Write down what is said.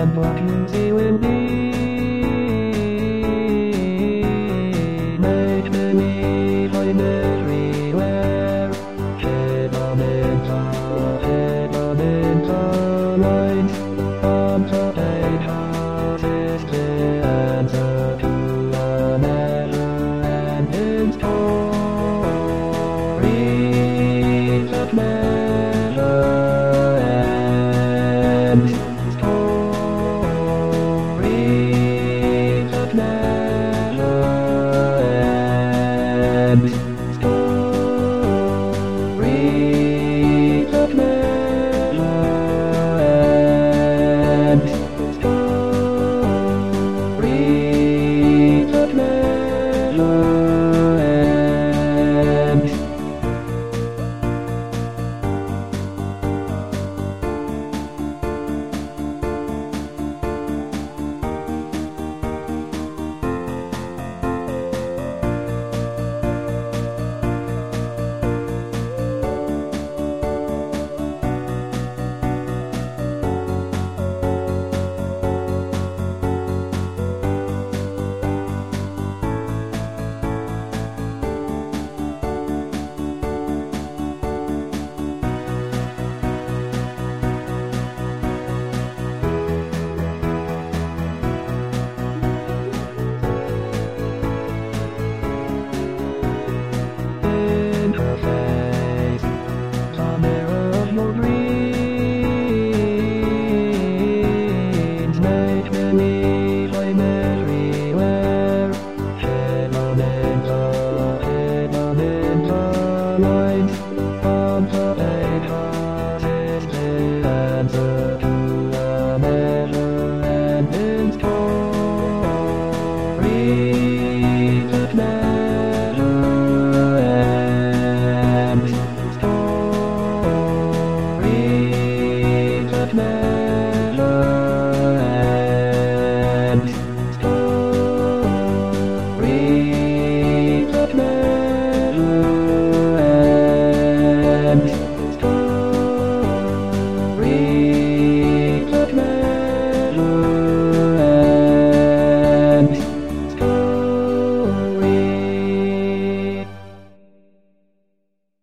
and what you see will be. Make me find everywhere. Head on into lights. On top eight houses to answer to a never-ending story that never ends. Story that never ends. Story that never ends. Story that never ends. In her face, the mirror of your dreams. Make me my